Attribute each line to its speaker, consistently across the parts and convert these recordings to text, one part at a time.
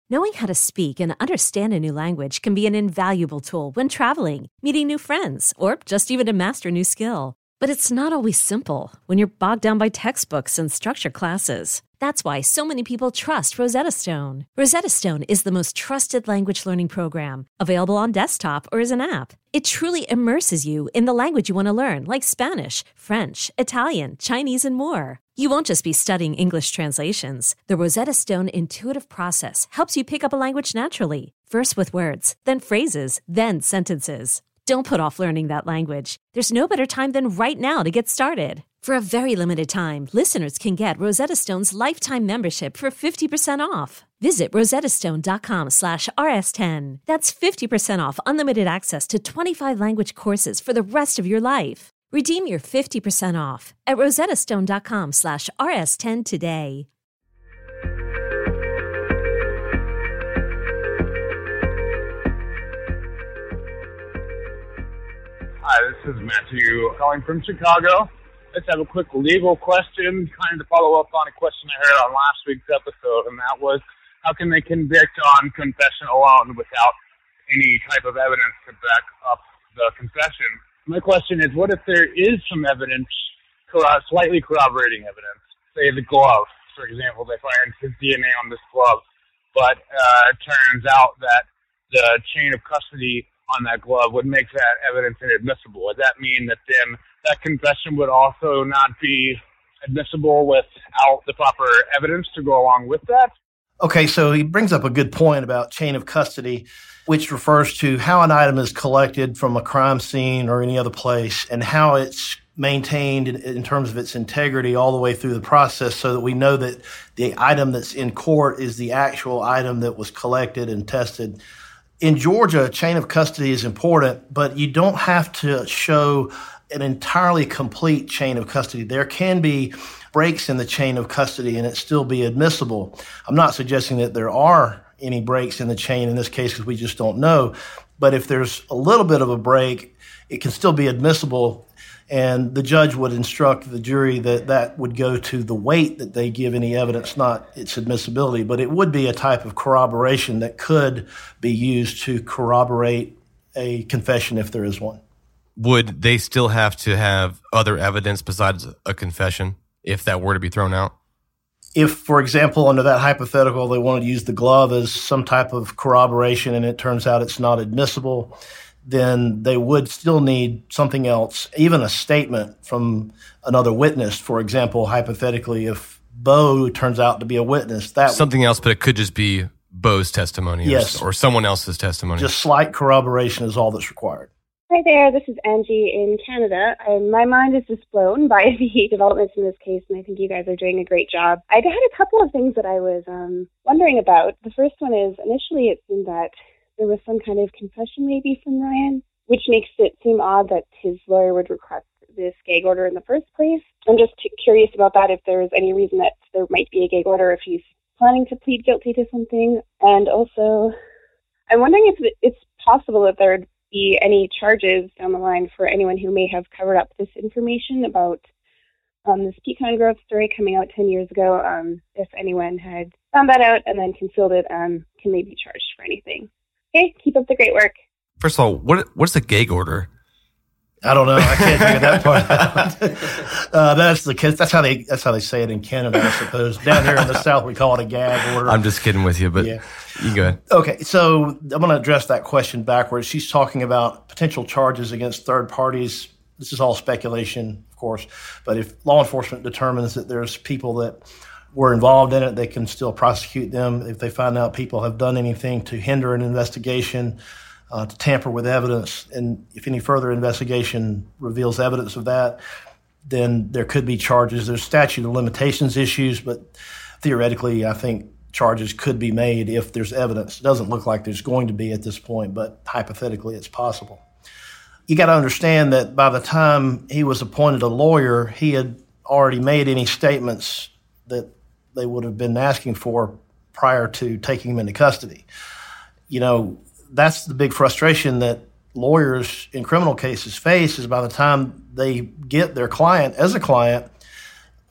Speaker 1: Knowing how to speak and understand a new language can be an invaluable tool when traveling, meeting new friends, or just even to master a new skill. But it's not always simple when you're bogged down by textbooks and structured classes. That's why so many people trust Rosetta Stone. Rosetta Stone is the most trusted language learning program, available on desktop or as an app. It truly immerses you in the language you want to learn, like Spanish, French, Italian, Chinese, and more. You won't just be studying English translations. The Rosetta Stone intuitive process helps you pick up a language naturally, first with words, then phrases, then sentences. Don't put off learning that language. There's no better time than right now to get started. For a very limited time, listeners can get Rosetta Stone's lifetime membership for 50% off. Visit rosettastone.com/rs10. That's 50% off unlimited access to 25 language courses for the rest of your life. Redeem your 50% off at rosettastone.com/rs10 today.
Speaker 2: Hi, this is Matthew calling from Chicago. Let's have a quick legal question, kind of to follow up on a question I heard on last week's episode, and that was, how can they convict on confession alone without any type of evidence to back up the confession? My question is, what if there is some evidence, slightly corroborating evidence, say the glove, for example, they find his DNA on this glove, but it turns out that the chain of custody on that glove would make that evidence inadmissible. Would that mean that then that confession would also not be admissible without the proper evidence to go along with that?
Speaker 3: Okay, so he brings up a good point about chain of custody, which refers to how an item is collected from a crime scene or any other place and how it's maintained in terms of its integrity all the way through the process so that we know that the item that's in court is the actual item that was collected and tested. In Georgia, chain of custody is important, but you don't have to show an entirely complete chain of custody. There can be breaks in the chain of custody and it still be admissible. I'm not suggesting that there are any breaks in the chain in this case because we just don't know. But if there's a little bit of a break, it can still be admissible. And the judge would instruct the jury that that would go to the weight that they give any evidence, not its admissibility. But it would be a type of corroboration that could be used to corroborate a confession if there is one.
Speaker 4: Would they still have to have other evidence besides a confession if that were to be thrown out?
Speaker 3: If, for example, under that hypothetical, they wanted to use the glove as some type of corroboration and it turns out it's not admissible, then they would still need something else, even a statement from another witness. For example, hypothetically, if Bo turns out to be a witness, that
Speaker 4: something else, but it could just be Bo's testimony,
Speaker 3: yes,
Speaker 4: or someone else's testimony.
Speaker 3: Just slight corroboration is all that's required.
Speaker 5: Hi there, this is Angie in Canada. My mind is just blown by the developments in this case, and I think you guys are doing a great job. I had a couple of things that I was wondering about. The first one is, initially it seemed that there was some kind of confession maybe from Ryan, which makes it seem odd that his lawyer would request this gag order in the first place. I'm just curious about that, if there is any reason that there might be a gag order if he's planning to plead guilty to something. And also, I'm wondering if it's possible that there would be any charges down the line for anyone who may have covered up this information about this pecan growth story coming out 10 years ago. If anyone had found that out and then concealed it, can they be charged for anything? Okay, keep up the great work.
Speaker 4: First of all, what's the gag order?
Speaker 3: I don't know. I can't figure that part out. That's how they say it in Canada, I suppose. Down here in the South, we call it a gag order.
Speaker 4: I'm just kidding with you, but
Speaker 3: yeah.
Speaker 4: You go ahead.
Speaker 3: Okay, so I'm going to address that question backwards. She's talking about potential charges against third parties. This is all speculation, of course, but if law enforcement determines that there's people that were involved in it, they can still prosecute them. If they find out people have done anything to hinder an investigation, to tamper with evidence, and if any further investigation reveals evidence of that, then there could be charges. There's statute of limitations issues, but theoretically, I think charges could be made if there's evidence. It doesn't look like there's going to be at this point, but hypothetically, it's possible. You got to understand that by the time he was appointed a lawyer, he had already made any statements that they would have been asking for prior to taking him into custody. You know, that's the big frustration that lawyers in criminal cases face, is by the time they get their client as a client,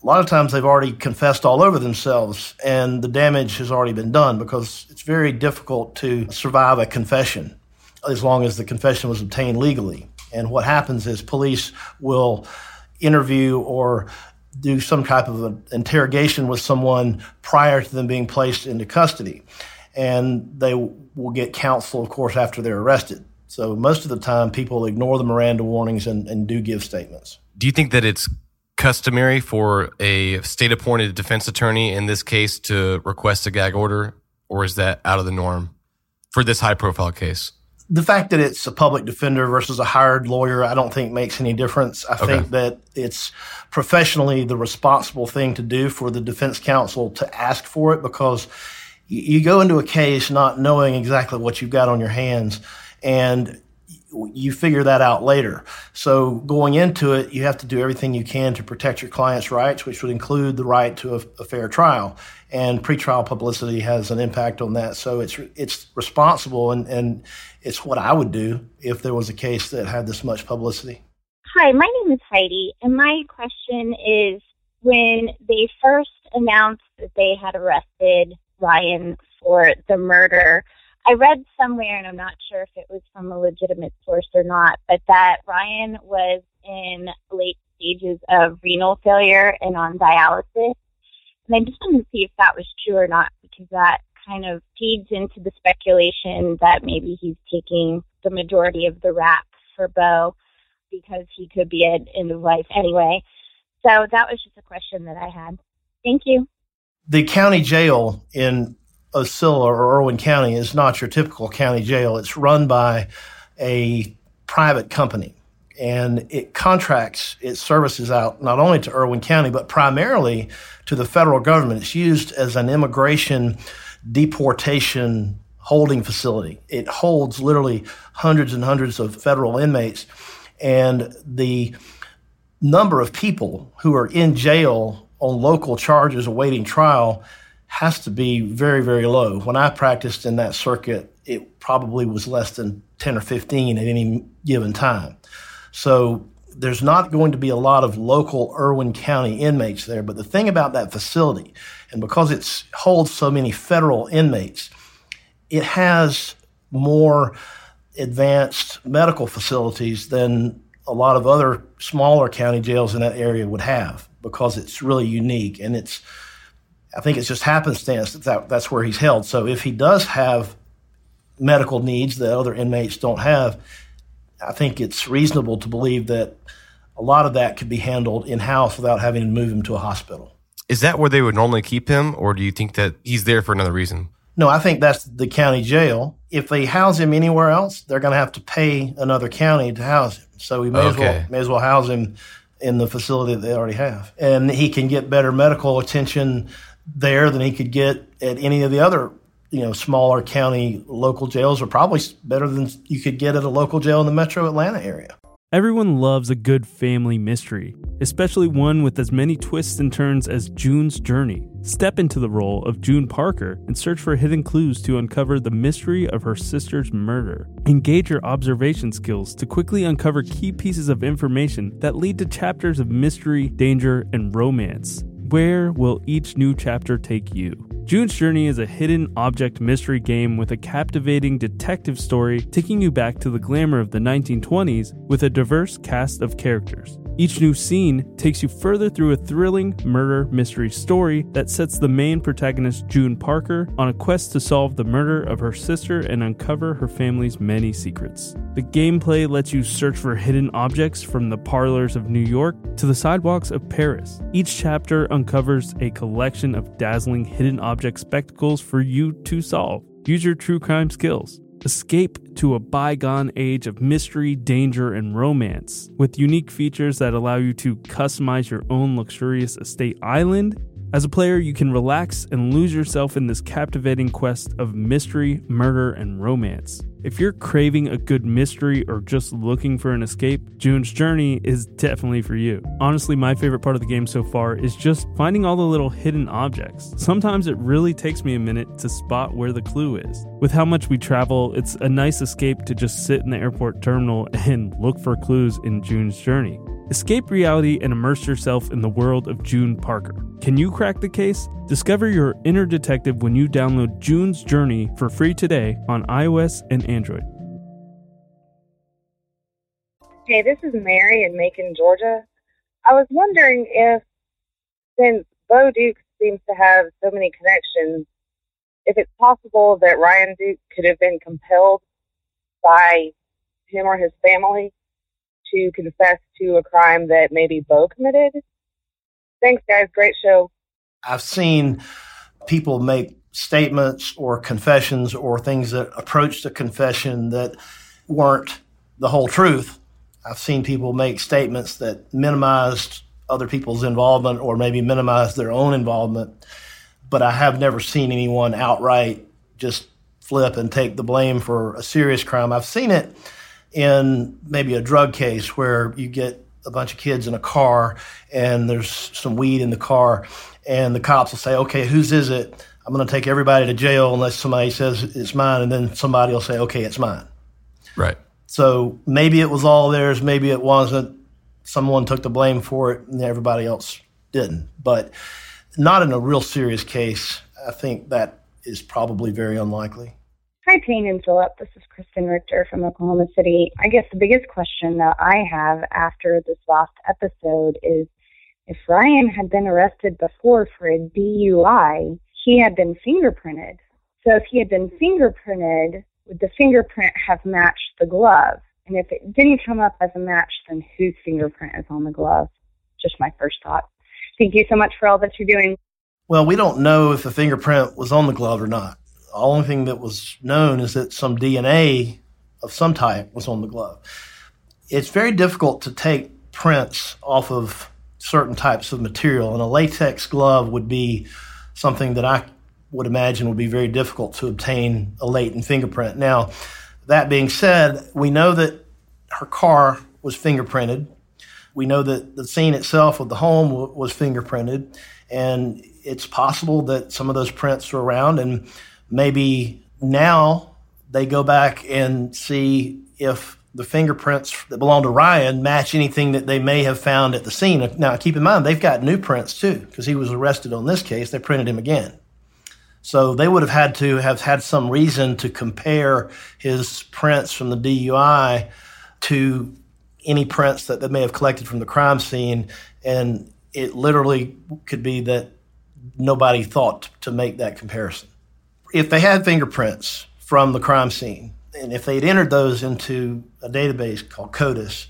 Speaker 3: a lot of times they've already confessed all over themselves and the damage has already been done, because it's very difficult to survive a confession as long as the confession was obtained legally. And what happens is police will interview or do some type of an interrogation with someone prior to them being placed into custody. And they will get counsel, of course, after they're arrested. So most of the time, people ignore the Miranda warnings and do give statements.
Speaker 4: Do you think that it's customary for a state-appointed defense attorney in this case to request a gag order, or is that out of the norm for this high-profile case?
Speaker 3: The fact that it's a public defender versus a hired lawyer, I don't think makes any difference. I think that it's professionally the responsible thing to do for the defense counsel to ask for it, because you go into a case not knowing exactly what you've got on your hands, and you figure that out later. So going into it, you have to do everything you can to protect your client's rights, which would include the right to a fair trial. And pretrial publicity has an impact on that. So it's responsible, and it's what I would do if there was a case that had this much publicity.
Speaker 6: Hi, my name is Heidi, and my question is, when they first announced that they had arrested Ryan for the murder, I read somewhere, and I'm not sure if it was from a legitimate source or not, but that Ryan was in late stages of renal failure and on dialysis. And I just wanted to see if that was true or not, because that kind of feeds into the speculation that maybe he's taking the majority of the rap for Bo because he could be at end of life anyway. So that was just a question that I had. Thank you.
Speaker 3: The county jail in Osceola or Irwin County is not your typical county jail. It's run by a private company, and it contracts its services out not only to Irwin County, but primarily to the federal government. It's used as an immigration deportation holding facility. It holds literally hundreds and hundreds of federal inmates, and the number of people who are in jail on local charges awaiting trial has to be very, very low. When I practiced in that circuit, it probably was less than 10 or 15 at any given time. So there's not going to be a lot of local Irwin County inmates there. But the thing about that facility, and because it holds so many federal inmates, it has more advanced medical facilities than a lot of other smaller county jails in that area would have, because it's really unique. And I think it's just happenstance that's where he's held. So if he does have medical needs that other inmates don't have, I think it's reasonable to believe that a lot of that could be handled in-house without having to move him to a hospital.
Speaker 4: Is that where they would normally keep him, or do you think that he's there for another reason?
Speaker 3: No, I think that's the county jail. If they house him anywhere else, they're going to have to pay another county to house him. So we may as well house him in the facility that they already have. And he can get better medical attention there than he could get at any of the other, smaller county local jails, or probably better than you could get at a local jail in the metro Atlanta area.
Speaker 7: Everyone loves a good family mystery, especially one with as many twists and turns as June's Journey. Step into the role of June Parker and search for hidden clues to uncover the mystery of her sister's murder. Engage your observation skills to quickly uncover key pieces of information that lead to chapters of mystery, danger, and romance. Where will each new chapter take you? June's Journey is a hidden object mystery game with a captivating detective story taking you back to the glamour of the 1920s with a diverse cast of characters. Each new scene takes you further through a thrilling murder mystery story that sets the main protagonist, June Parker, on a quest to solve the murder of her sister and uncover her family's many secrets. The gameplay lets you search for hidden objects from the parlors of New York to the sidewalks of Paris. Each chapter uncovers a collection of dazzling hidden object spectacles for you to solve. Use your true crime skills. Escape to a bygone age of mystery, danger, and romance with unique features that allow you to customize your own luxurious estate island. As a player, you can relax and lose yourself in this captivating quest of mystery, murder, and romance. If you're craving a good mystery or just looking for an escape, June's Journey is definitely for you. Honestly, my favorite part of the game so far is just finding all the little hidden objects. Sometimes it really takes me a minute to spot where the clue is. With how much we travel, it's a nice escape to just sit in the airport terminal and look for clues in June's Journey. Escape reality and immerse yourself in the world of June Parker. Can you crack the case? Discover your inner detective when you download June's Journey for free today on iOS and Android.
Speaker 8: Hey, this is Mary in Macon, Georgia. I was wondering if, since Bo Duke seems to have so many connections, if it's possible that Ryan Duke could have been compelled by him or his family to confess to a crime that maybe Bo committed. Thanks, guys. Great show.
Speaker 3: I've seen people make statements or confessions or things that approached a confession that weren't the whole truth. I've seen people make statements that minimized other people's involvement or maybe minimized their own involvement, but I have never seen anyone outright just flip and take the blame for a serious crime. I've seen it in maybe a drug case where you get a bunch of kids in a car and there's some weed in the car and the cops will say, okay, whose is it? I'm going to take everybody to jail unless somebody says it's mine, and then somebody will say, okay, it's mine.
Speaker 4: Right.
Speaker 3: So maybe it was all theirs, maybe it wasn't. Someone took the blame for it and everybody else didn't. But not in a real serious case. I think that is probably very unlikely.
Speaker 9: Hi, Payne and Philip. This is Kristen Richter from Oklahoma City. I guess the biggest question that I have after this last episode is if Ryan had been arrested before for a DUI, he had been fingerprinted. So if he had been fingerprinted, would the fingerprint have matched the glove? And if it didn't come up as a match, then whose fingerprint is on the glove? Just my first thought. Thank you so much for all that you're doing.
Speaker 3: Well, we don't know if the fingerprint was on the glove or not. The only thing that was known is that some DNA of some type was on the glove. It's very difficult to take prints off of certain types of material, and a latex glove would be something that I would imagine would be very difficult to obtain a latent fingerprint. Now, that being said, we know that her car was fingerprinted. We know that the scene itself of the home was fingerprinted, and it's possible that some of those prints are around, and maybe now they go back and see if the fingerprints that belong to Ryan match anything that they may have found at the scene. Now, keep in mind, they've got new prints too, because he was arrested on this case. They printed him again. So they would have had to have had some reason to compare his prints from the DUI to any prints that they may have collected from the crime scene. And it literally could be that nobody thought to make that comparison. If they had fingerprints from the crime scene, and if they had entered those into a database called CODIS,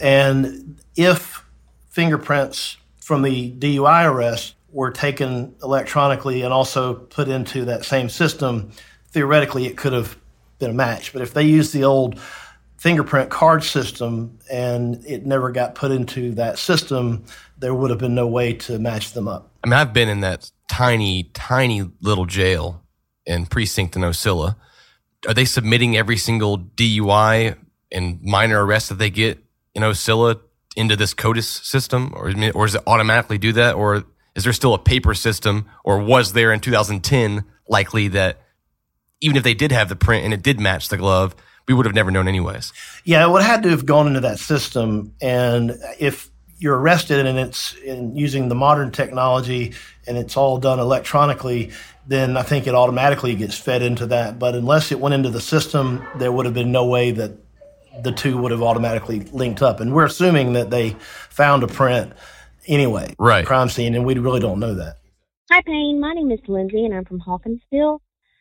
Speaker 3: and if fingerprints from the DUI arrest were taken electronically and also put into that same system, theoretically it could have been a match. But if they used the old fingerprint card system and it never got put into that system, there would have been no way to match them up.
Speaker 4: I mean, I've been in that tiny, tiny little jail in precinct in Ocilla. Are they submitting every single DUI and minor arrest that they get in Ocilla into this CODIS system? Or does it automatically do that? Or is there still a paper system? Or was there in 2010 likely that even if they did have the print and it did match the glove, we would have never known anyways?
Speaker 3: Yeah, it would have had to have gone into that system. And if you're arrested and it's using the modern technology and it's all done electronically, then I think it automatically gets fed into that. But unless it went into the system, there would have been no way that the two would have automatically linked up. And we're assuming that they found a print anyway,
Speaker 4: right,
Speaker 3: crime scene, and we really don't know that.
Speaker 10: Hi, Payne. My name is Lindsay, and I'm from Hawkinsville.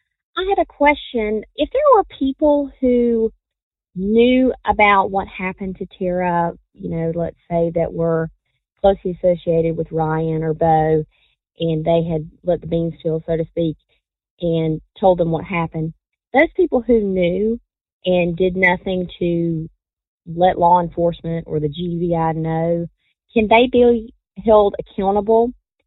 Speaker 10: I had a question. If there were people who knew about what happened to Tara, let's say that were closely associated with Ryan or Bo, and they had let the beans spill, so to speak, and told them what happened, those people who knew and did nothing to let law enforcement or the GBI know, can they be held accountable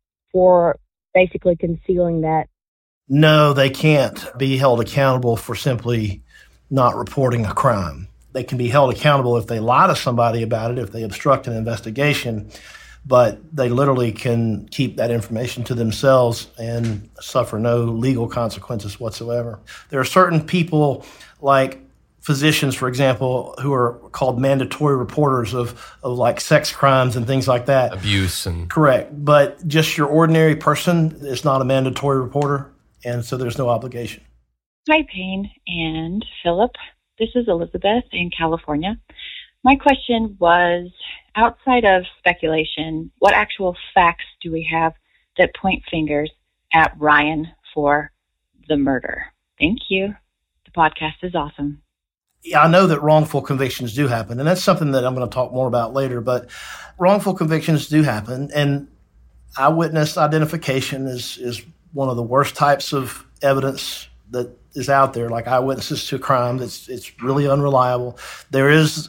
Speaker 10: for basically concealing that?
Speaker 3: No, they can't be held accountable for simply not reporting a crime. They can be held accountable if they lie to somebody about it, if they obstruct an investigation, but they literally can keep that information to themselves and suffer no legal consequences whatsoever. There are certain people like physicians, for example, who are called mandatory reporters of like sex crimes and things like that.
Speaker 4: Abuse and...
Speaker 3: Correct. But just your ordinary person is not a mandatory reporter, and so there's no obligation.
Speaker 11: Hi, Payne and Philip. This is Elizabeth in California. My question was, outside of speculation, what actual facts do we have that point fingers at Ryan for the murder? Thank you. The podcast is awesome.
Speaker 3: Yeah, I know that wrongful convictions do happen, and that's something that I'm going to talk more about later, but wrongful convictions do happen, and eyewitness identification is one of the worst types of evidence that is out there, like eyewitnesses to a crime. It's really unreliable. There is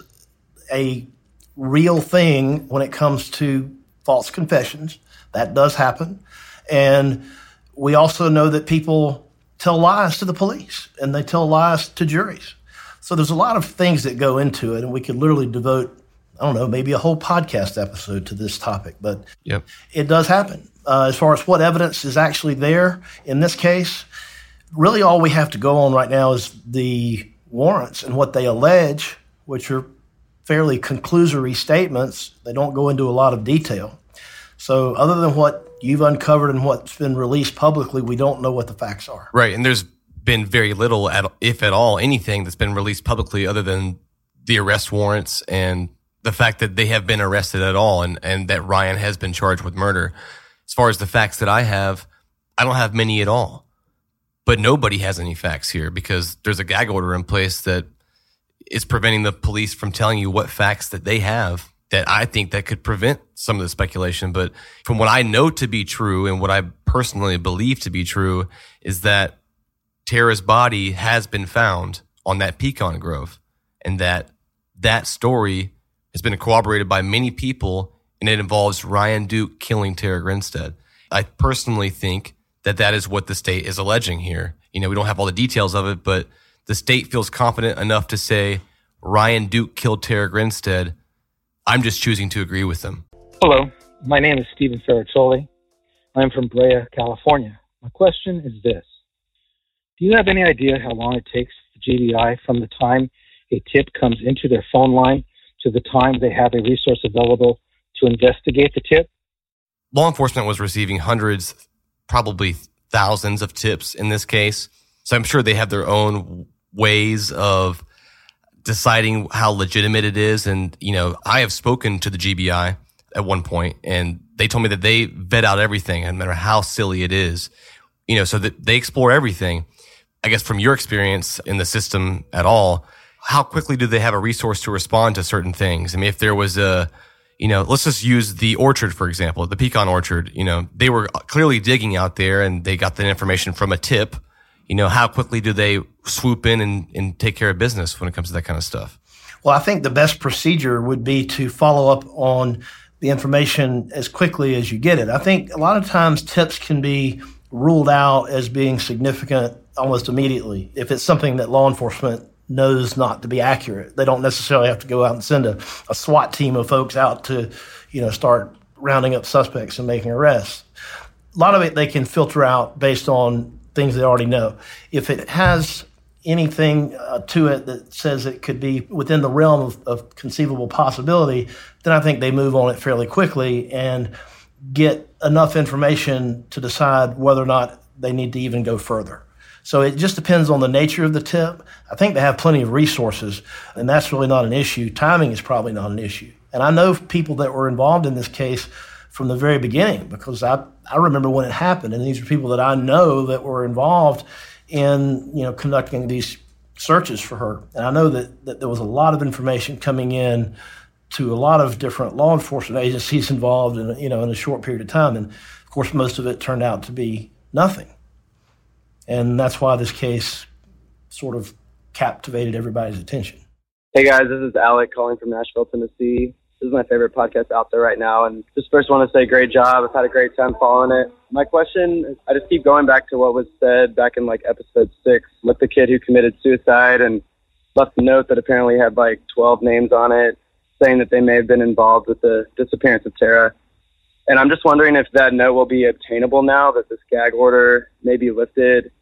Speaker 3: a real thing when it comes to false confessions. That does happen. And we also know that people tell lies to the police, and they tell lies to juries. So there's a lot of things that go into it, and we could literally devote, I don't know, maybe a whole podcast episode to this topic, but It does happen. As far as what evidence is actually there in this case, really all we have to go on right now is the warrants and what they allege, which are fairly conclusory statements. They don't go into a lot of detail. So other than what you've uncovered and what's been released publicly, we don't know what the facts are.
Speaker 4: Right, and there's been very little, if at all, anything that's been released publicly other than the arrest warrants and the fact that they have been arrested at all and that Ryan has been charged with murder. As far as the facts that I don't have many at all. But nobody has any facts here because there's a gag order in place that is preventing the police from telling you what facts that they have that I think that could prevent some of the speculation. But from what I know to be true and what I personally believe to be true is that Tara's body has been found on that pecan grove, and that story has been corroborated by many people, and it involves Ryan Duke killing Tara Grinstead. I personally think that is what the state is alleging here. You know, we don't have all the details of it, but the state feels confident enough to say Ryan Duke killed Tara Grinstead. I'm just choosing to agree with them.
Speaker 12: Hello, my name is Stephen Ferrizzoli. I'm from Brea, California. My question is this. Do you have any idea how long it takes the GBI from the time a tip comes into their phone line to the time they have a resource available to investigate the tip?
Speaker 4: Law enforcement was receiving hundreds, probably thousands of tips in this case. So I'm sure they have their own ways of deciding how legitimate it is. And, you know, I have spoken to the GBI at one point, and they told me that they vet out everything, no matter how silly it is, you know, so that they explore everything. I guess from your experience in the system at all, how quickly do they have a resource to respond to certain things? I mean, if there was let's just use the orchard, for example, the pecan orchard, they were clearly digging out there and they got the information from a tip. How quickly do they swoop in and take care of business when it comes to that kind of stuff?
Speaker 3: Well, I think the best procedure would be to follow up on the information as quickly as you get it. I think a lot of times tips can be ruled out as being significant almost immediately. If it's something that law enforcement knows not to be accurate, they don't necessarily have to go out and send a SWAT team of folks out to, start rounding up suspects and making arrests. A lot of it they can filter out based on things they already know. If it has anything to it that says it could be within the realm of conceivable possibility, then I think they move on it fairly quickly and get enough information to decide whether or not they need to even go further. So it just depends on the nature of the tip. I think they have plenty of resources, and that's really not an issue. Timing is probably not an issue. And I know people that were involved in this case from the very beginning because I remember when it happened, and these are people that I know that were involved in conducting these searches for her. And I know that there was a lot of information coming in to a lot of different law enforcement agencies involved in a short period of time. And of course, most of it turned out to be nothing. And that's why this case sort of captivated everybody's attention.
Speaker 13: Hey guys, this is Alec calling from Nashville, Tennessee. This is my favorite podcast out there right now. And just first want to say great job. I've had a great time following it. My question, I just keep going back to what was said back in episode 6 with the kid who committed suicide and left a note that apparently had 12 names on it saying that they may have been involved with the disappearance of Tara. And I'm just wondering if that note will be obtainable now that this gag order may be lifted.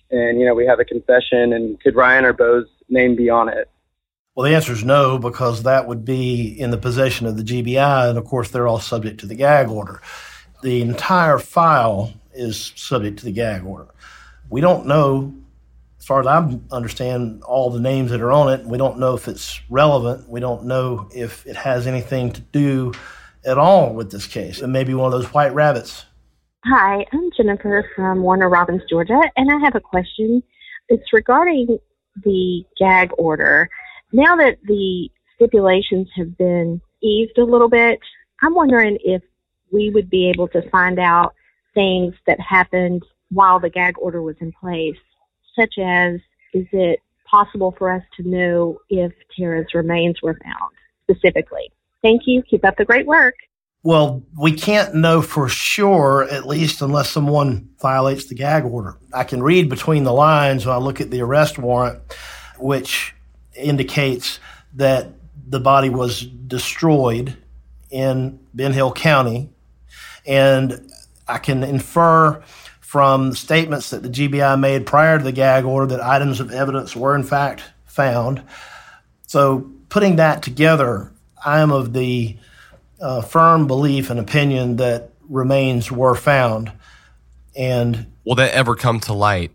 Speaker 13: and, we have a confession, and could Ryan or Bo's name be on it?
Speaker 3: Well, the answer is no, because that would be in the possession of the GBI, and of course they're all subject to the gag order. The entire file is subject to the gag order. We don't know, as far as I understand, all the names that are on it. We don't know if it's relevant. We don't know if it has anything to do at all with this case. It may be one of those white rabbits.
Speaker 10: Hi, I'm Jennifer from Warner Robins, Georgia, and I have a question. It's regarding the gag order. Now that the stipulations have been eased a little bit, I'm wondering if we would be able to find out things that happened while the gag order was in place, such as, is it possible for us to know if Tara's remains were found specifically? Thank you. Keep up the great work.
Speaker 3: Well, we can't know for sure, at least unless someone violates the gag order. I can read between the lines when I look at the arrest warrant, which indicates that the body was destroyed in Ben Hill County. And I can infer from statements that the GBI made prior to the gag order that items of evidence were in fact found. So putting that together, I am of the firm belief and opinion that remains were found. And
Speaker 4: will that ever come to light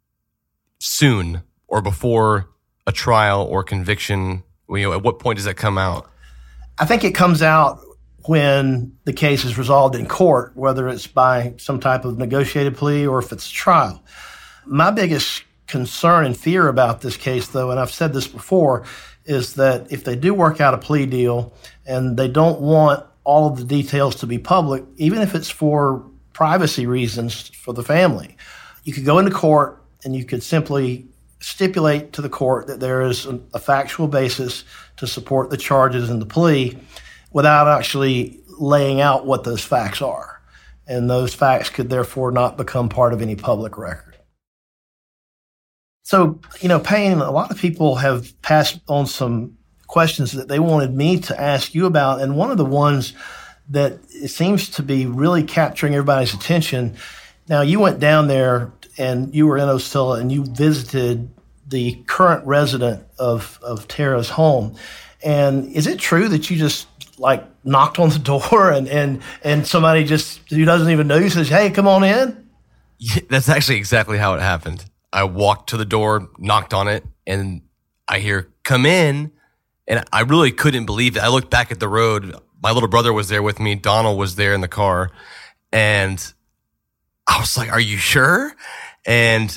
Speaker 4: soon or before a trial or conviction? At what point does that come out?
Speaker 3: I think it comes out when the case is resolved in court, whether it's by some type of negotiated plea or if it's a trial. My biggest concern and fear about this case, though, and I've said this before, is that if they do work out a plea deal and they don't want all of the details to be public, even if it's for privacy reasons for the family, you could go into court and you could simply stipulate to the court that there is a factual basis to support the charges in the plea without actually laying out what those facts are. And those facts could therefore not become part of any public record. So, Payne, a lot of people have passed on some questions that they wanted me to ask you about. And one of the ones that it seems to be really capturing everybody's attention. Now, you went down there and you were in Ocilla and you visited the current resident of Tara's home. And is it true that you just knocked on the door and somebody who doesn't even know you says, "Hey, come on in"?
Speaker 4: Yeah, that's actually exactly how it happened. I walked to the door, knocked on it, and I hear, "Come in." And I really couldn't believe it. I looked back at the road. My little brother was there with me. Donald was there in the car. And I was like, "Are you sure?" And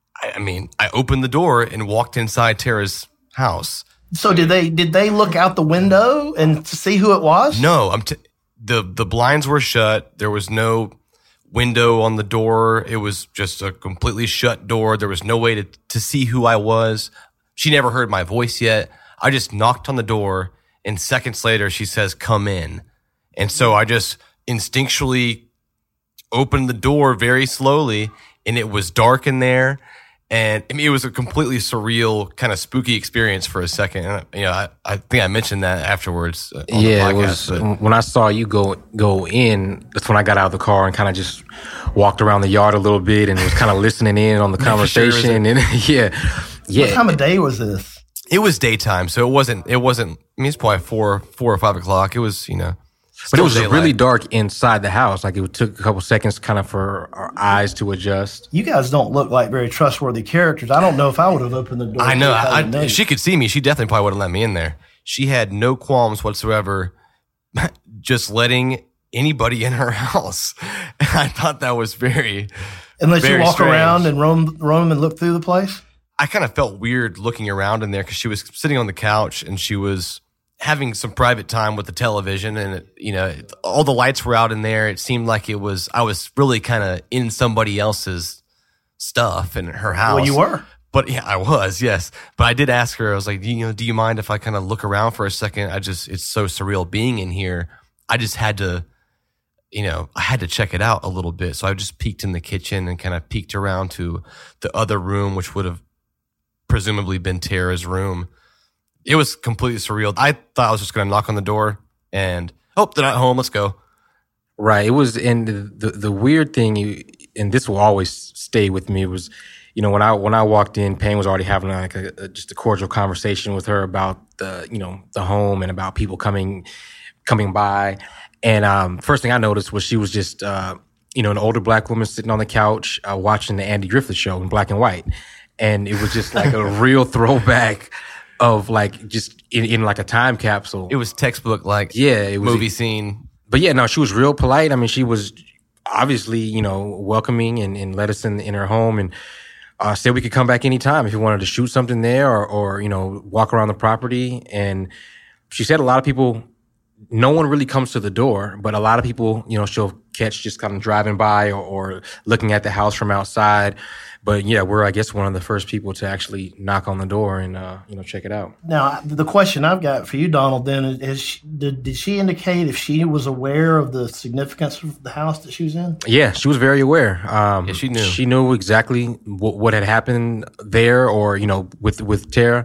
Speaker 4: I opened the door and walked inside Tara's house.
Speaker 3: So did they look out the window and to see who it was?
Speaker 4: No, the blinds were shut. There was no window on the door. It was just a completely shut door. There was no way to see who I was. She never heard my voice yet. I just knocked on the door, and seconds later she says, "Come in." And so I just instinctually opened the door very slowly, and it was dark in there. And it was a completely surreal, kind of spooky experience for a second. And, I think I mentioned that afterwards. On the podcast,
Speaker 14: it was when I saw you go in. That's when I got out of the car and kind of just walked around the yard a little bit and was kind of listening in on the conversation. And
Speaker 3: What time of day was this?
Speaker 4: It was daytime, so it wasn't. It's probably 4 or 5 o'clock. It was,
Speaker 14: But it was really dark inside the house. It took a couple seconds kind of for our eyes to adjust.
Speaker 3: You guys don't look like very trustworthy characters. I don't know if I would have opened the door.
Speaker 4: I know. She could see me. She definitely probably would have let me in there. She had no qualms whatsoever just letting anybody in her house. And I thought that was very
Speaker 3: And let you walk
Speaker 4: strange.
Speaker 3: around and roam and look through the place?
Speaker 4: I kind of felt weird looking around in there because she was sitting on the couch and she was having some private time with the television, and all the lights were out in there. It seemed like I was really kind of in somebody else's stuff in her house.
Speaker 3: Well, you were.
Speaker 4: But yeah, I was, yes. But I did ask her, I was like, do you mind if I kind of look around for a second? It's so surreal being in here. I just had to, I had to check it out a little bit. So I just peeked in the kitchen and kind of peeked around to the other room, which would have presumably been Tara's room. It was completely surreal. I thought I was just going to knock on the door and, they're not home. Let's go.
Speaker 14: Right. It was, and the weird thing, and this will always stay with me, was you know, when I walked in, Payne was already having like just a cordial conversation with her about the home and about people coming by. And first thing I noticed was she was just an older black woman sitting on the couch watching the Andy Griffith Show in black and white, and it was just like a real throwback of like just in like a time capsule.
Speaker 4: It was textbook like
Speaker 14: it was
Speaker 4: movie scene.
Speaker 14: But yeah, no, she was real polite. I mean, she was obviously, welcoming and let us in her home and said we could come back anytime if we wanted to shoot something there or walk around the property. And she said a lot of people, no one really comes to the door, but a lot of people, she'll catch just kind of driving by or looking at the house from outside. But yeah, we're, I guess, one of the first people to actually knock on the door and, check it out.
Speaker 3: Now, the question I've got for you, Donald, then is did she indicate if she was aware of the significance of the house that she was in?
Speaker 14: Yeah, she was very aware.
Speaker 4: She knew.
Speaker 14: She knew exactly what had happened there or, with Tara,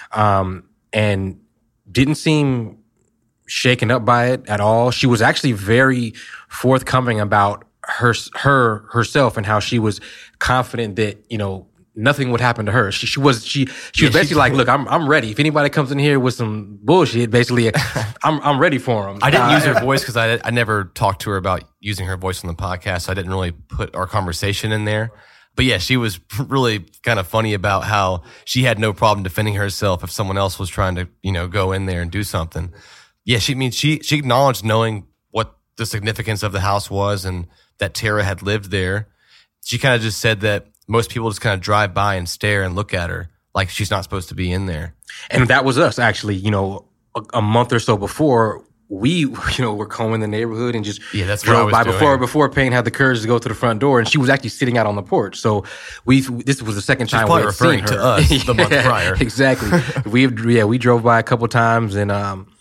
Speaker 14: and didn't seem shaken up by it at all. She was actually very forthcoming about herself and how she was confident that nothing would happen to her. She was basically like, look, I'm ready. If anybody comes in here with some bullshit, basically, I'm ready for them.
Speaker 4: I didn't use her voice because I never talked to her about using her voice on the podcast. So I didn't really put our conversation in there. But yeah, she was really kind of funny about how she had no problem defending herself if someone else was trying to go in there and do something. Yeah, she acknowledged knowing what the significance of the house was and that Tara had lived there. She kind of just said that most people just kind of drive by and stare and look at her like she's not supposed to be in there.
Speaker 14: And that was us, actually. A month or so before, we were combing the neighborhood and just drove by before Payne had the courage to go to the front door, and she was actually sitting out on the porch. So this was the second time we had
Speaker 4: referring
Speaker 14: seen her.
Speaker 4: to us the month prior.
Speaker 14: Exactly. We drove by a couple times and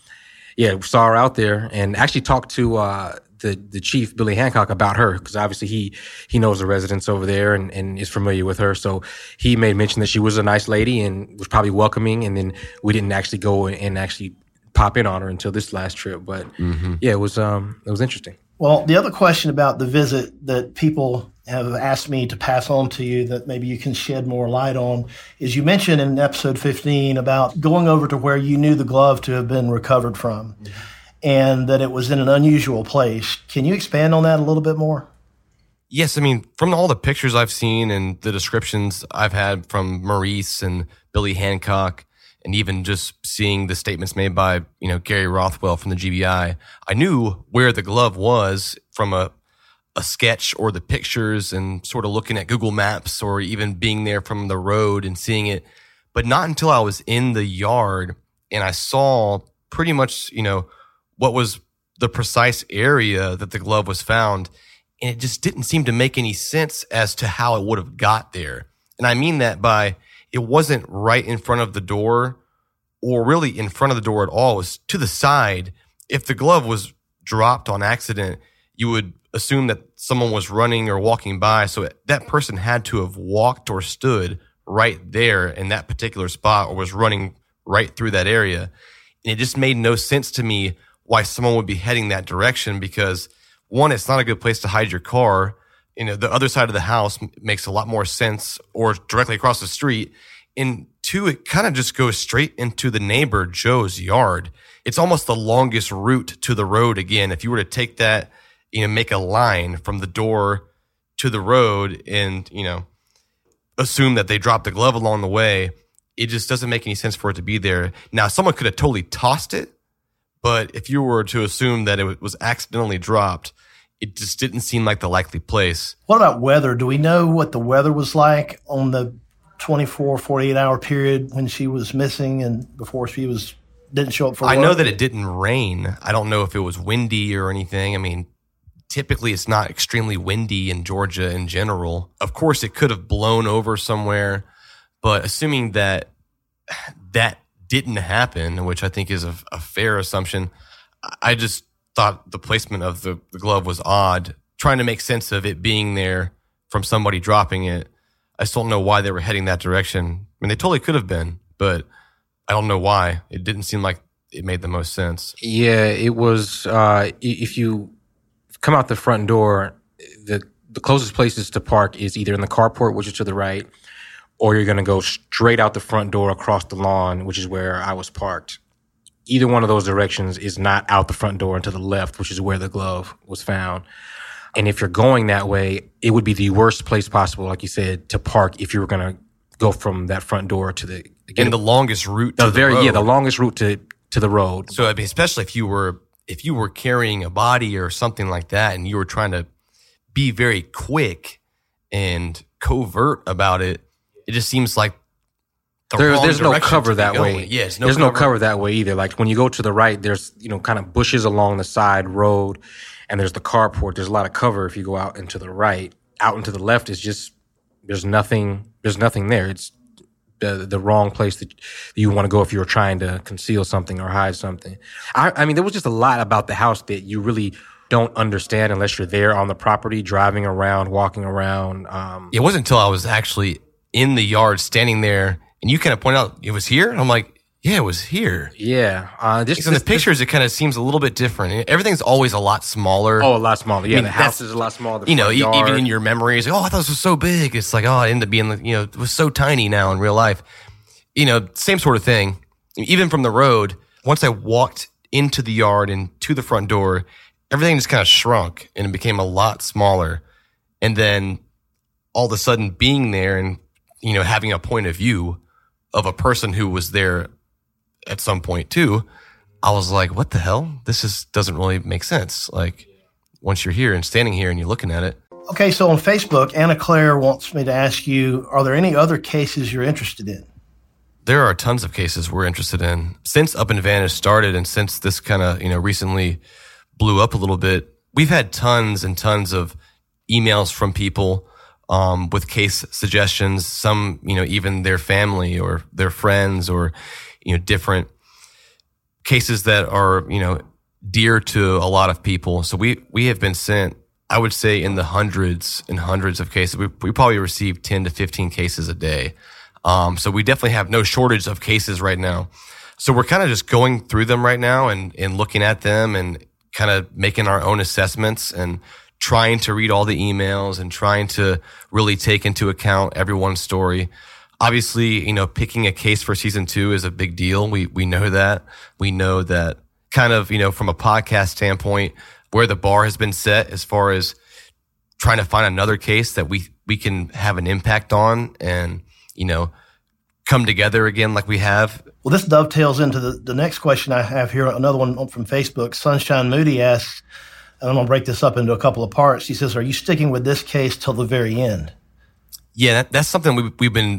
Speaker 14: saw her out there and actually talked to the chief, Billy Hancock, about her, because obviously he knows the residents over there and is familiar with her. So he made mention that she was a nice lady and was probably welcoming. And then we didn't actually go and actually pop in on her until this last trip. But yeah, it was interesting.
Speaker 3: Well, the other question about the visit that people have asked me to pass on to you that maybe you can shed more light on is you mentioned in episode 15 about going over to where you knew the glove to have been recovered from. And that it was in an unusual place. Can you expand on that a little bit more?
Speaker 4: Yes, I mean, from all the pictures I've seen and the descriptions I've had from Maurice and Billy Hancock, and even just seeing the statements made by, Gary Rothwell from the GBI, I knew where the glove was from a sketch or the pictures and sort of looking at Google Maps or even being there from the road and seeing it. But not until I was in the yard and I saw pretty much, what was the precise area that the glove was found. And it just didn't seem to make any sense as to how it would have got there. And I mean that by it wasn't right in front of the door or really in front of the door at all. It was to the side. If the glove was dropped on accident, you would assume that someone was running or walking by. So that person had to have walked or stood right there in that particular spot or was running right through that area. And it just made no sense to me why someone would be heading that direction because, one, it's not a good place to hide your car. The other side of the house makes a lot more sense or directly across the street. And two, it kind of just goes straight into the neighbor Joe's yard. It's almost the longest route to the road again. If you were to take that, make a line from the door to the road and, assume that they dropped the glove along the way, it just doesn't make any sense for it to be there. Now, someone could have totally tossed it. But if you were to assume that it was accidentally dropped, it just didn't seem like the likely place.
Speaker 3: What about weather? Do we know what the weather was like on the 24, 48-hour period when she was missing and before she didn't show up for work?
Speaker 4: I know that it didn't rain. I don't know if it was windy or anything. I mean, typically it's not extremely windy in Georgia in general. Of course, it could have blown over somewhere. But assuming that didn't happen, which I think is a fair assumption, I just thought the placement of the glove was odd, trying to make sense of it being there from somebody dropping it. I still don't know why they were heading that direction. I mean, they totally could have been, but I don't know why. It didn't seem like it made the most sense.
Speaker 14: Yeah, it was, if you come out the front door, the closest places to park is either in the carport, which is to the right, or you're going to go straight out the front door across the lawn, which is where I was parked. Either one of those directions is not out the front door and to the left, which is where the glove was found. And if you're going that way, it would be the worst place possible, like you said, to park if you were going to go from that front door to the
Speaker 4: longest route to the road.
Speaker 14: Yeah, the longest route to the road.
Speaker 4: So I mean, especially if you were carrying a body or something like that, and you were trying to be very quick and covert about it, it just seems like
Speaker 14: there's no cover that way.
Speaker 4: Yes,
Speaker 14: there's no cover that way either. Like when you go to the right, there's kind of bushes along the side road, and there's the carport. There's a lot of cover if you go out into the right. Out into the left is just there's nothing there. It's the wrong place that you want to go if you were trying to conceal something or hide something. I mean, there was just a lot about the house that you really don't understand unless you're there on the property, driving around, walking around.
Speaker 4: It wasn't until I was actually in the yard standing there, and you kind of pointed out it was here, and I'm like, yeah, it was here.
Speaker 14: Yeah.
Speaker 4: Just in the pictures, it kind of seems a little bit different. Everything's always a lot smaller.
Speaker 14: Oh, a lot smaller. Yeah, I mean, the house is a lot smaller.
Speaker 4: Even in your memories, I thought this was so big. It's like, it ended up being, it was so tiny now in real life. Same sort of thing. Even from the road, once I walked into the yard and to the front door, everything just kind of shrunk and it became a lot smaller. And then all of a sudden being there and, having a point of view of a person who was there at some point too, I was like, what the hell? This doesn't really make sense. Like once you're here and standing here and you're looking at it.
Speaker 3: Okay, so on Facebook, Anna Claire wants me to ask you, are there any other cases you're interested in?
Speaker 4: There are tons of cases we're interested in. Since Up and Vanish started and since this kind of, recently blew up a little bit, we've had tons and tons of emails from people with case suggestions, some, even their family or their friends or, different cases that are, dear to a lot of people. So we have been sent, I would say, in the hundreds and hundreds of cases. We probably receive 10 to 15 cases a day. So we definitely have no shortage of cases right now. So we're kind of just going through them right now and looking at them and kind of making our own assessments and trying to read all the emails and trying to really take into account everyone's story. Obviously, picking a case for season 2 is a big deal. We know that. We know that kind of, from a podcast standpoint, where the bar has been set as far as trying to find another case that we can have an impact on and, come together again like we have.
Speaker 3: Well, this dovetails into the next question I have here. Another one from Facebook. Sunshine Moody asks, and I'm going to break this up into a couple of parts. He says, are you sticking with this case till the very end?
Speaker 4: Yeah, that's something we've been,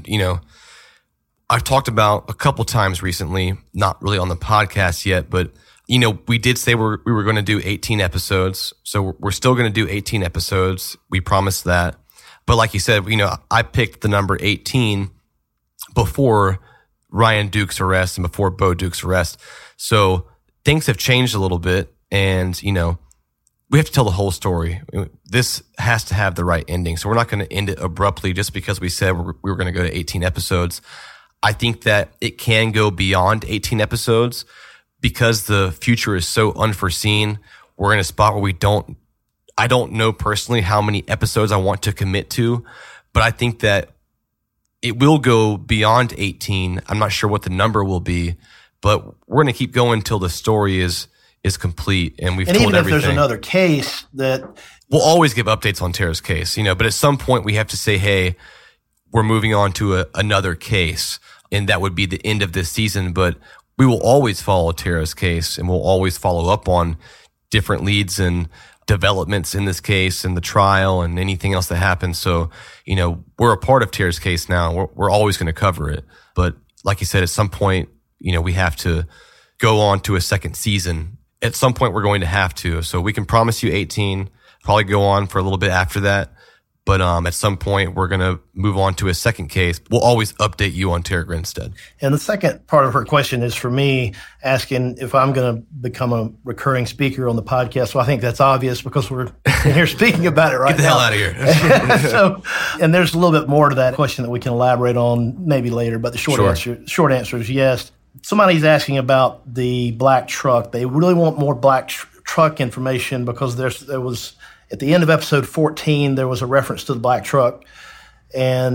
Speaker 4: I've talked about a couple times recently, not really on the podcast yet, but, we did say we were going to do 18 episodes. So we're still going to do 18 episodes. We promised that. But like you said, I picked the number 18 before Ryan Duke's arrest and before Bo Duke's arrest. So things have changed a little bit and, we have to tell the whole story. This has to have the right ending. So we're not going to end it abruptly just because we said we were going to go to 18 episodes. I think that it can go beyond 18 episodes because the future is so unforeseen. We're in a spot where I don't know personally how many episodes I want to commit to, but I think that it will go beyond 18. I'm not sure what the number will be, but we're going to keep going until the story is complete and we've told everything. And even if there's
Speaker 3: another case that...
Speaker 4: We'll always give updates on Tara's case, but at some point we have to say, hey, we're moving on to another case, and that would be the end of this season. But we will always follow Tara's case, and we'll always follow up on different leads and developments in this case and the trial and anything else that happens. So, we're a part of Tara's case now. We're always going to cover it. But like you said, at some point, we have to go on to a second season. At some point, we're going to have to. So we can promise you 18, probably go on for a little bit after that. But at some point, we're going to move on to a second case. We'll always update you on Tara Grinstead.
Speaker 3: And the second part of her question is for me, asking if I'm going to become a recurring speaker on the podcast. So I think that's obvious because we're here speaking about it right now.
Speaker 4: Get the hell out of
Speaker 3: here. So, and there's a little bit more to that question that we can elaborate on maybe later. But the short answer is yes. Somebody's asking about the black truck. They really want more black truck information because there was, at the end of episode 14, there was a reference to the black truck. And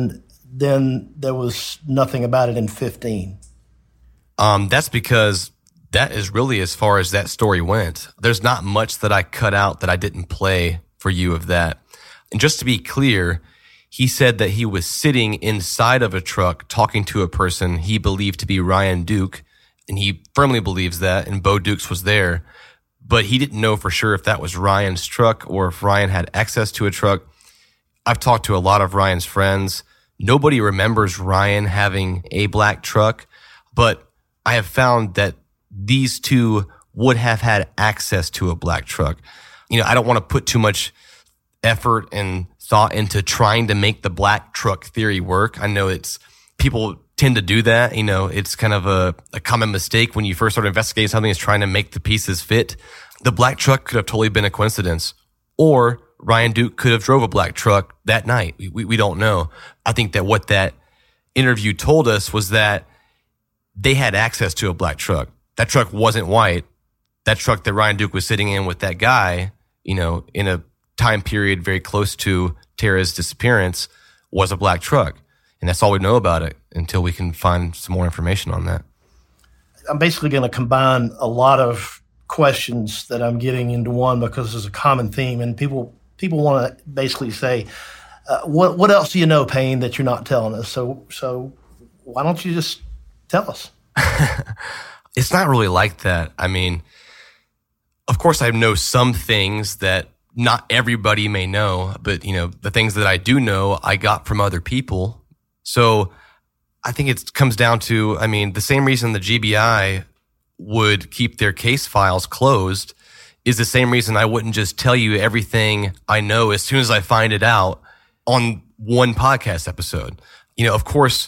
Speaker 3: then there was nothing about it in 15?
Speaker 4: That's because that is really as far as that story went. There's not much that I cut out that I didn't play for you of that. And just to be clear, he said that he was sitting inside of a truck talking to a person he believed to be Ryan Duke, and he firmly believes that, and Bo Dukes was there. But he didn't know for sure if that was Ryan's truck or if Ryan had access to a truck. I've talked to a lot of Ryan's friends. Nobody remembers Ryan having a black truck, but I have found that these two would have had access to a black truck. I don't want to put too much effort and thought into trying to make the black truck theory work. I know people tend to do that. It's kind of a common mistake when you first start investigating something, is trying to make the pieces fit. The black truck could have totally been a coincidence, or Ryan Duke could have drove a black truck that night. We don't know. I think that what that interview told us was that they had access to a black truck. That truck wasn't white. That truck that Ryan Duke was sitting in with that guy, in a time period very close to Tara's disappearance, was a black truck. And that's all we know about it until we can find some more information on that.
Speaker 3: I'm basically going to combine a lot of questions that I'm getting into one because there's a common theme, and people want to basically say, what else do you know, Payne, that you're not telling us? So why don't you just tell us?
Speaker 4: It's not really like that. I mean, of course, I know some things that not everybody may know, but, the things that I do know, I got from other people. So I think it comes down to, the same reason the GBI would keep their case files closed is the same reason I wouldn't just tell you everything I know as soon as I find it out on one podcast episode. Of course,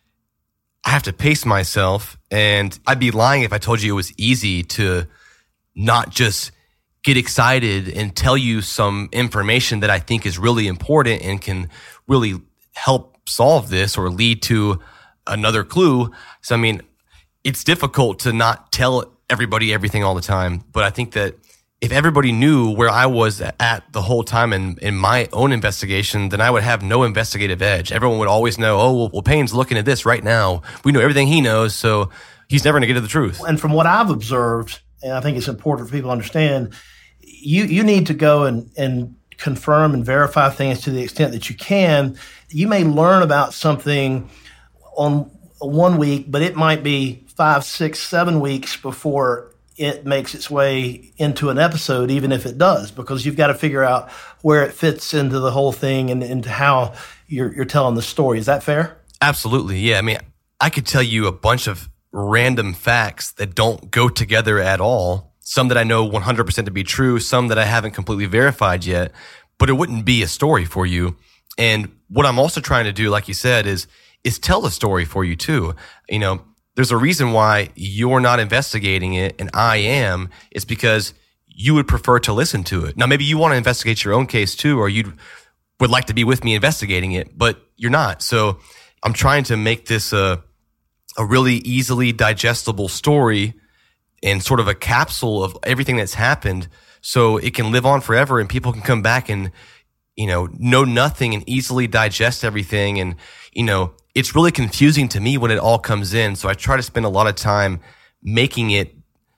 Speaker 4: I have to pace myself, and I'd be lying if I told you it was easy to not just get excited and tell you some information that I think is really important and can really help solve this or lead to another clue. So, it's difficult to not tell everybody everything all the time. But I think that if everybody knew where I was at the whole time in my own investigation, then I would have no investigative edge. Everyone would always know, well, Payne's looking at this right now. We know everything he knows, so he's never going to get to the truth.
Speaker 3: And from what I've observed, and I think it's important for people to understand, you need to go and confirm and verify things to the extent that you can. You may learn about something on 1 week, but it might be 5, 6, 7 weeks before it makes its way into an episode, even if it does, because you've got to figure out where it fits into the whole thing and into how you're telling the story. Is that fair?
Speaker 4: Absolutely. Yeah. I could tell you a bunch of random facts that don't go together at all. Some that I know 100% to be true, some that I haven't completely verified yet, but it wouldn't be a story for you. And what I'm also trying to do, like you said, is tell the story for you too. There's a reason why you're not investigating it and I am. It's because you would prefer to listen to it. Now, maybe you want to investigate your own case too, or you would like to be with me investigating it, but you're not. So I'm trying to make this a really easily digestible story and sort of a capsule of everything that's happened so it can live on forever and people can come back and, know nothing and easily digest everything. And, it's really confusing to me when it all comes in. So I try to spend a lot of time making it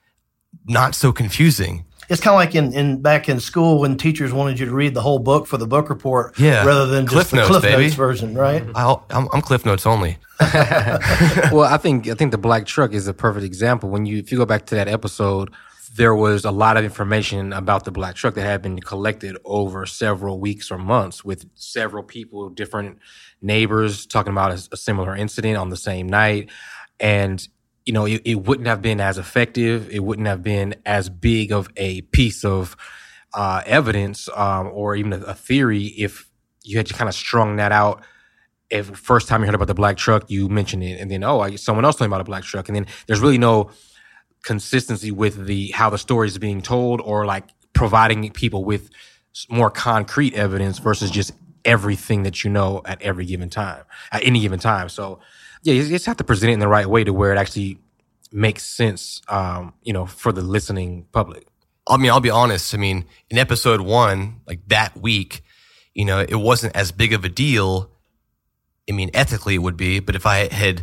Speaker 4: not so confusing.
Speaker 3: It's kind of like in back in school when teachers wanted you to read the whole book for the book report, rather than just the Cliff Notes version, right?
Speaker 4: I'm Cliff Notes only.
Speaker 14: Well, I think the black truck is a perfect example. If you go back to that episode, there was a lot of information about the black truck that had been collected over several weeks or months with several people, different neighbors talking about a similar incident on the same night. And, it wouldn't have been as effective. It wouldn't have been as big of a piece of evidence or even a theory if you had kind of strung that out. If first time you heard about the black truck, you mentioned it, and then, someone else told me about a black truck. And then there's really no consistency with how the story is being told, or like providing people with more concrete evidence versus just everything that you know at any given time. So yeah, you just have to present it in the right way to where it actually makes sense, for the listening public.
Speaker 4: I'll be honest. In episode 1, like that week, it wasn't as big of a deal I mean, ethically it would be, but if I had,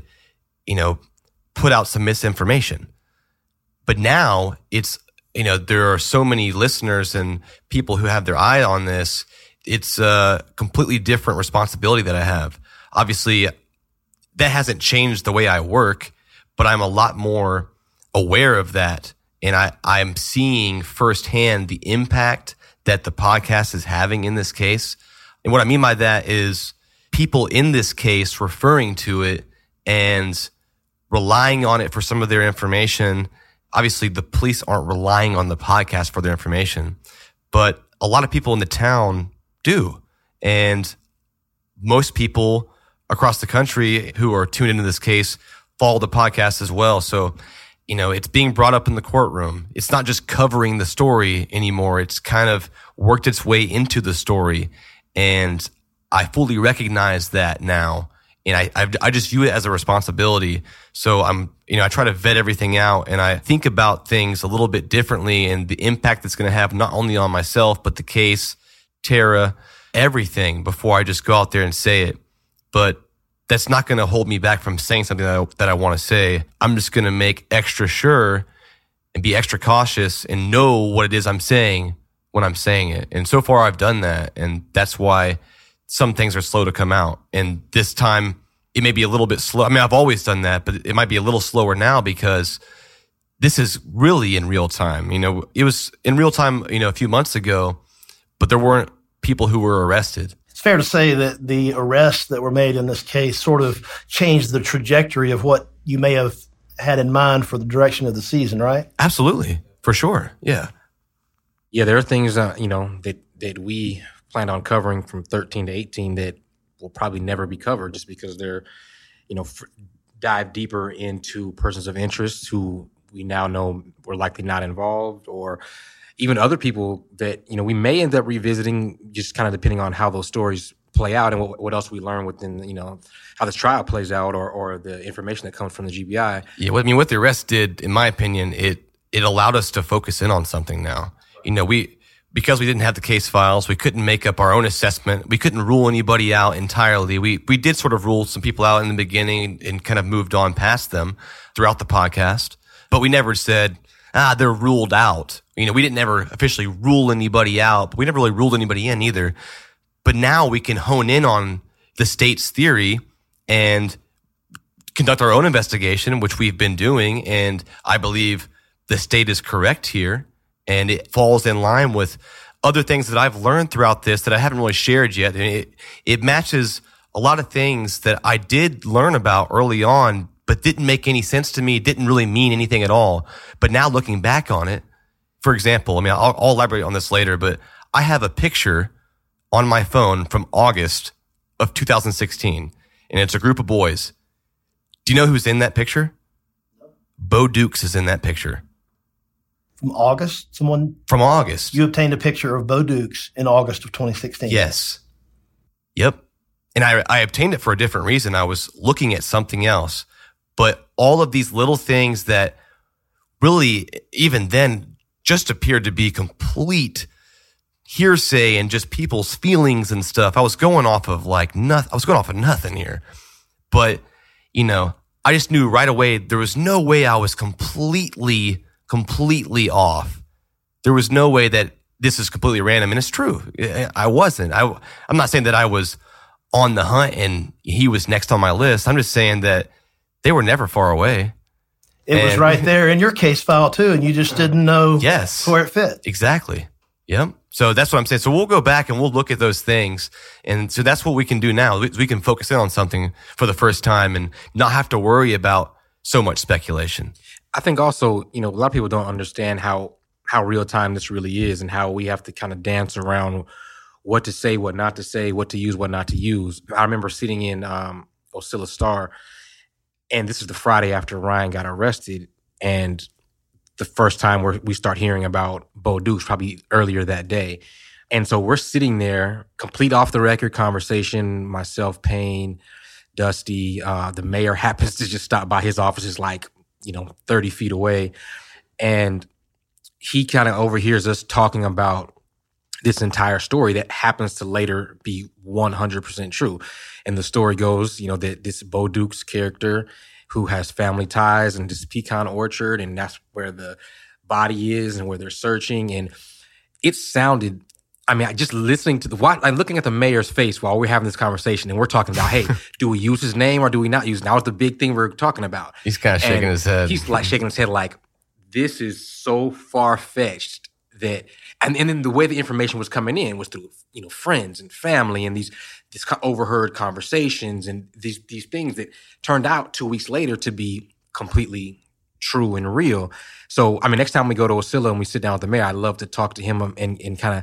Speaker 4: put out some misinformation. But now it's, there are so many listeners and people who have their eye on this. It's a completely different responsibility that I have. Obviously, that hasn't changed the way I work, but I'm a lot more aware of that. And I'm seeing firsthand the impact that the podcast is having in this case. And what I mean by that is people in this case referring to it and relying on it for some of their information. Obviously, the police aren't relying on the podcast for their information, but a lot of people in the town do. And most people across the country who are tuned into this case follow the podcast as well. So, it's being brought up in the courtroom. It's not just covering the story anymore. It's kind of worked its way into the story. And I fully recognize that now. And I just view it as a responsibility. So I try to vet everything out, and I think about things a little bit differently and the impact it's going to have not only on myself, but the case, Tara, everything before I just go out there and say it. But that's not going to hold me back from saying something that I want to say. I'm just going to make extra sure and be extra cautious and know what it is I'm saying when I'm saying it. And so far I've done that. And that's why some things are slow to come out. And this time it may be a little bit slow. I mean, I've always done that, but it might be a little slower now because this is really in real time. It was in real time, a few months ago, but there weren't people who were arrested.
Speaker 3: It's fair to say that the arrests that were made in this case sort of changed the trajectory of what you may have had in mind for the direction of the season, right?
Speaker 4: Absolutely. For sure. Yeah.
Speaker 14: Yeah, there are things, that we planned on covering from 13 to 18 that will probably never be covered just because they're, dive deeper into persons of interest who we now know were likely not involved, or even other people that, we may end up revisiting, just kind of depending on how those stories play out and what else we learn within, how this trial plays out or the information that comes from the GBI.
Speaker 4: Yeah, what the arrest did, in my opinion, it allowed us to focus in on something now. Because we didn't have the case files, we couldn't make up our own assessment. We couldn't rule anybody out entirely. We did sort of rule some people out in the beginning and kind of moved on past them throughout the podcast. But we never said, they're ruled out. We didn't ever officially rule anybody out, but we never really ruled anybody in either. But now we can hone in on the state's theory and conduct our own investigation, which we've been doing. And I believe the state is correct here. And it falls in line with other things that I've learned throughout this that I haven't really shared yet. And it matches a lot of things that I did learn about early on, but didn't make any sense to me, didn't really mean anything at all. But now looking back on it, for example, I'll elaborate on this later, but I have a picture on my phone from August of 2016, and it's a group of boys. Do you know who's in that picture? Bo Dukes is in that picture.
Speaker 3: From August?
Speaker 4: From August.
Speaker 3: You obtained a picture of Bo Dukes in August of 2016.
Speaker 4: Yes. Yep. And I obtained it for a different reason. I was looking at something else. But all of these little things that really, even then, just appeared to be complete hearsay and just people's feelings and stuff. I was going off of nothing here. But, I just knew right away there was no way I was completely off. There was no way that this is completely random. And it's true. I wasn't. I'm not saying that I was on the hunt and he was next on my list. I'm just saying that they were never far away.
Speaker 3: It was right there in your case file too, and you just didn't know where it fit.
Speaker 4: Exactly. Yep. So that's what I'm saying. So we'll go back and we'll look at those things. And so that's what we can do now. We can focus in on something for the first time and not have to worry about so much speculation.
Speaker 14: I think also, a lot of people don't understand how real time this really is and how we have to kind of dance around what to say, what not to say, what to use, what not to use. I remember sitting in Ocilla Star, and this is the Friday after Ryan got arrested, and the first time we start hearing about Bo Dukes, probably earlier that day. And so we're sitting there, complete off-the-record conversation, myself, Payne, Dusty, the mayor happens to just stop by. His office is 30 feet away. And he kind of overhears us talking about this entire story that happens to later be 100% true. And the story goes, you know, that this Bo Dukes character who has family ties and this pecan orchard, and that's where the body is and where they're searching. And it sounded, I mean, just listening to looking at the mayor's face while we're having this conversation, and we're talking about, hey, do we use his name or do we not use it? That was the big thing we're talking about.
Speaker 4: He's kind of shaking his head.
Speaker 14: He's like shaking his head like, this is so far-fetched that, and then the way the information was coming in was through, you know, friends and family and these overheard conversations and these things that turned out 2 weeks later to be completely true and real. So, I mean, next time we go to Ocilla and we sit down with the mayor, I'd love to talk to him and kind of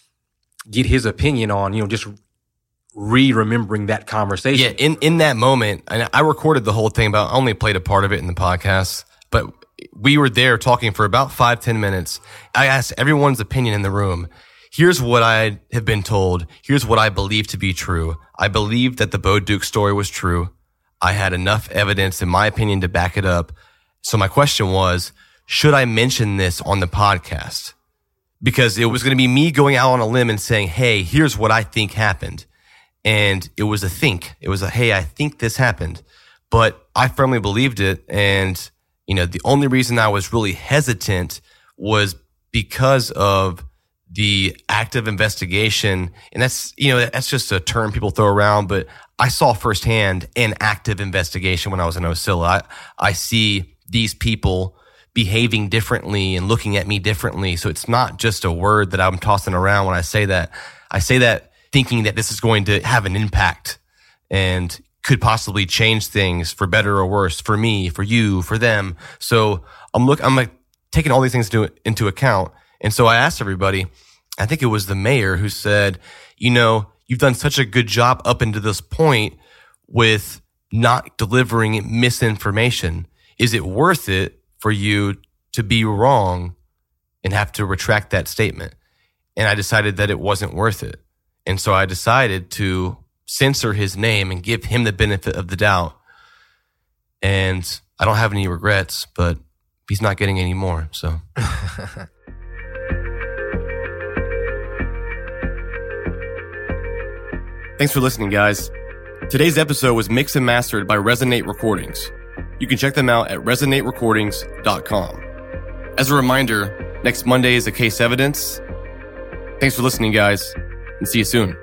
Speaker 14: get his opinion on, you know, just remembering that conversation.
Speaker 4: Yeah, in that moment, and I recorded the whole thing, but I only played a part of it in the podcast, but we were there talking for about 5-10 minutes. I asked everyone's opinion in the room. Here's what I have been told. Here's what I believe to be true. I believe that the Bo Dukes story was true. I had enough evidence, in my opinion, to back it up. So my question was, should I mention this on the podcast? Because it was going to be me going out on a limb and saying, hey, here's what I think happened. And it was a think. It was a, hey, I think this happened. But I firmly believed it. And, you know, the only reason I was really hesitant was because of the active investigation. And that's, you know, that's just a term people throw around, but I saw firsthand an active investigation when I was in Ocilla. I see these people behaving differently and looking at me differently. So it's not just a word that I'm tossing around when I say that. I say that thinking that this is going to have an impact and could possibly change things for better or worse, for me, for you, for them. So I'm like taking all these things into account. And so I asked everybody, I think it was the mayor who said, you know, you've done such a good job up until this point with not delivering misinformation. Is it worth it for you to be wrong and have to retract that statement? And I decided that it wasn't worth it. And so I decided to censor his name and give him the benefit of the doubt. And I don't have any regrets, but he's not getting any more, so. Thanks for listening, guys. Today's episode was mixed and mastered by Resonate Recordings. You can check them out at resonaterecordings.com. As a reminder, next Monday is a case evidence. Thanks for listening, guys, and see you soon.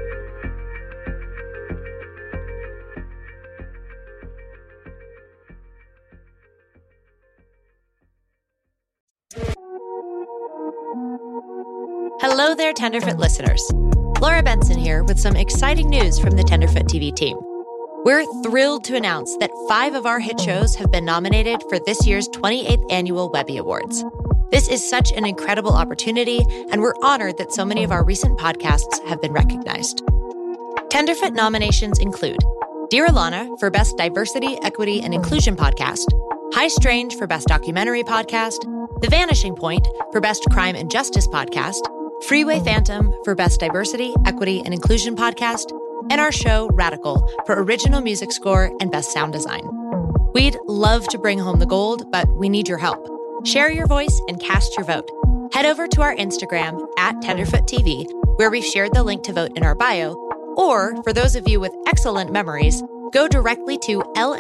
Speaker 15: Hello there, Tenderfoot listeners. Laura Benson here with some exciting news from the Tenderfoot TV team. We're thrilled to announce that 5 of our hit shows have been nominated for this year's 28th Annual Webby Awards. This is such an incredible opportunity, and we're honored that so many of our recent podcasts have been recognized. Tenderfoot nominations include Dear Alana for Best Diversity, Equity, and Inclusion Podcast, High Strange for Best Documentary Podcast, The Vanishing Point for Best Crime and Justice Podcast, Freeway Phantom for Best Diversity, Equity, and Inclusion Podcast, and our show Radical for Original Music Score and Best Sound Design. We'd love to bring home the gold, but we need your help. Share your voice and cast your vote. Head over to our Instagram @TenderfootTV, where we've shared the link to vote in our bio, or for those of you with excellent memories, go directly to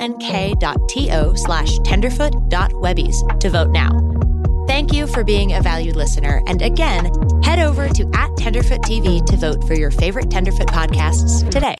Speaker 15: lnk.to/tenderfoot.webbies to vote now. Thank you for being a valued listener. And again, head over to @TenderfootTV to vote for your favorite Tenderfoot podcasts today.